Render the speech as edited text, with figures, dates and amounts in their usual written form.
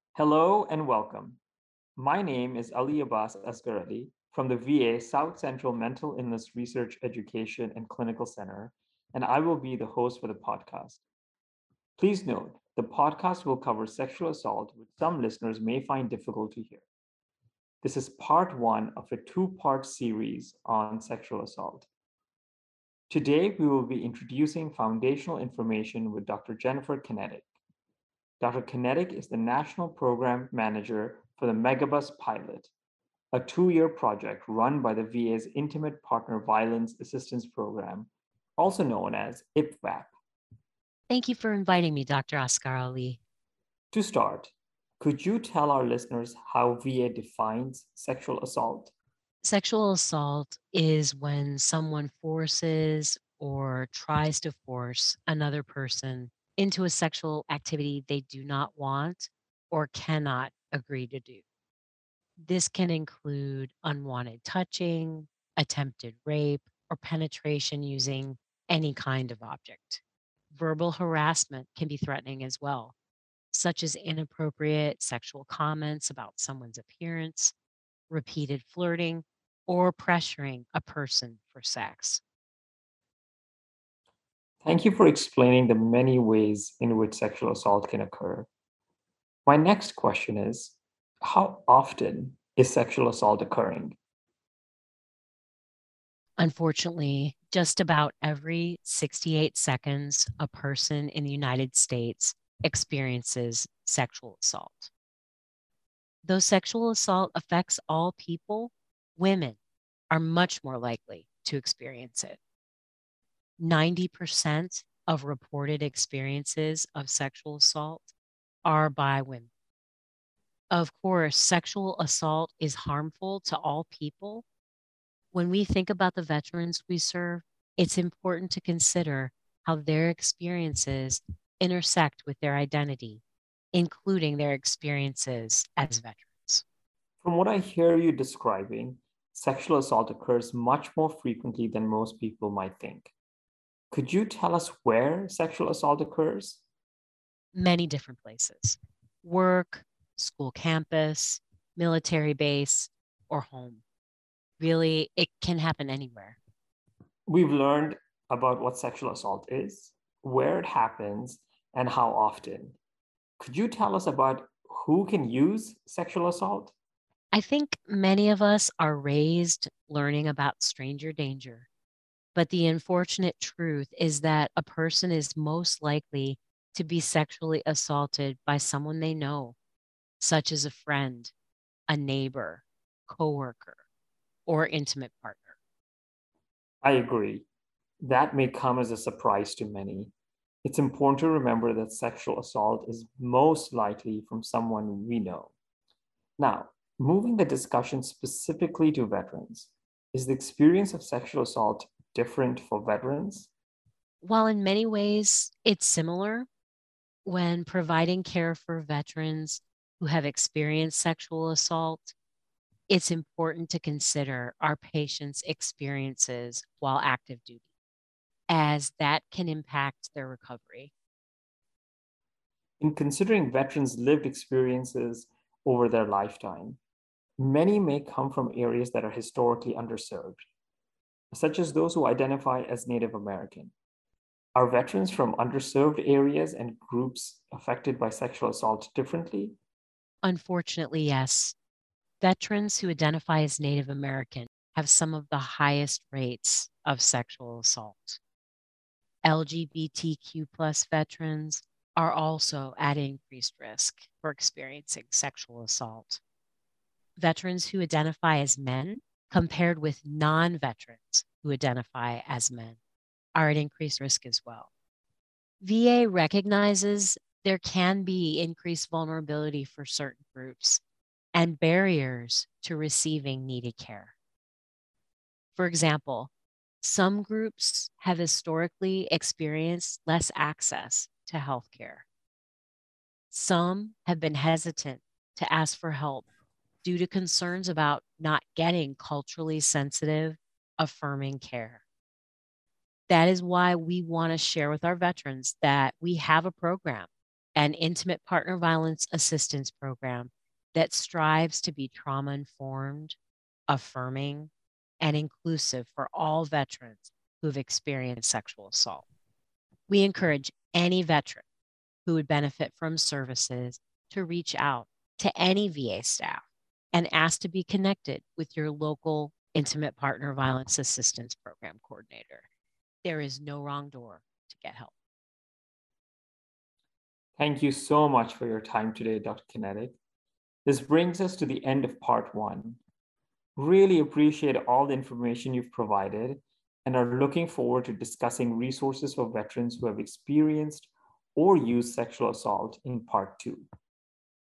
Hello and welcome. My name is Ali Abbas Asghar Ali from the VA South Central Mental Illness Research Education and Clinical Center, and I will be the host for the podcast. Please note, the podcast will cover sexual assault, which some listeners may find difficult to hear. This is part one of a two-part series on sexual assault. Today, we will be introducing foundational information with Dr. Jennifer Kinetic. Dr. Kinetic is the National Program Manager for the Megabus Pilot, a 2-year project run by the VA's Intimate Partner Violence Assistance Program, also known as IPVAP. Thank you for inviting me, Dr. Oscar Ali. To start, could you tell our listeners how VA defines sexual assault? Sexual assault is when someone forces or tries to force another person into a sexual activity they do not want or cannot agree to do. This can include unwanted touching, attempted rape, or penetration using any kind of object. Verbal harassment can be threatening as well, such as inappropriate sexual comments about someone's appearance, repeated flirting, or pressuring a person for sex. Thank you for explaining the many ways in which sexual assault can occur. My next question is, how often is sexual assault occurring? Unfortunately, just about every 68 seconds, a person in the United States experiences sexual assault. Though sexual assault affects all people, women are much more likely to experience it. 90% of reported experiences of sexual assault are by women. Of course, sexual assault is harmful to all people. When we think about the veterans we serve, it's important to consider how their experiences intersect with their identity, including their experiences as veterans. From what I hear you describing, sexual assault occurs much more frequently than most people might think. Could you tell us where sexual assault occurs? Many different places: work, school campus, military base, or home. Really, it can happen anywhere. We've learned about what sexual assault is, where it happens, and how often. Could you tell us about who can use sexual assault? I think many of us are raised learning about stranger danger, but the unfortunate truth is that a person is most likely to be sexually assaulted by someone they know, such as a friend, a neighbor, coworker, or intimate partner. I agree. That may come as a surprise to many. It's important to remember that sexual assault is most likely from someone we know. Now, moving the discussion specifically to veterans, is the experience of sexual assault different for veterans? While in many ways it's similar, when providing care for veterans who have experienced sexual assault, it's important to consider our patients' experiences while active duty, as that can impact their recovery. In considering veterans' lived experiences over their lifetime, many may come from areas that are historically underserved, such as those who identify as Native American. Are veterans from underserved areas and groups affected by sexual assault differently? Unfortunately, yes, veterans who identify as Native American have some of the highest rates of sexual assault. LGBTQ plus veterans are also at increased risk for experiencing sexual assault. Veterans who identify as men, compared with non veterans who identify as men, are at increased risk as well. VA recognizes there can be increased vulnerability for certain groups and barriers to receiving needed care. For example, some groups have historically experienced less access to healthcare. Some have been hesitant to ask for help due to concerns about not getting culturally sensitive, affirming care. That is why we want to share with our veterans that we have a program an intimate partner violence assistance program that strives to be trauma-informed, affirming, and inclusive for all veterans who've experienced sexual assault. We encourage any veteran who would benefit from services to reach out to any VA staff and ask to be connected with your local intimate partner violence assistance program coordinator. There is no wrong door to get help. Thank you so much for your time today, Dr. Kinetic. This brings us to the end of part 1. Really appreciate all the information you've provided and are looking forward to discussing resources for veterans who have experienced or used sexual assault in part 2.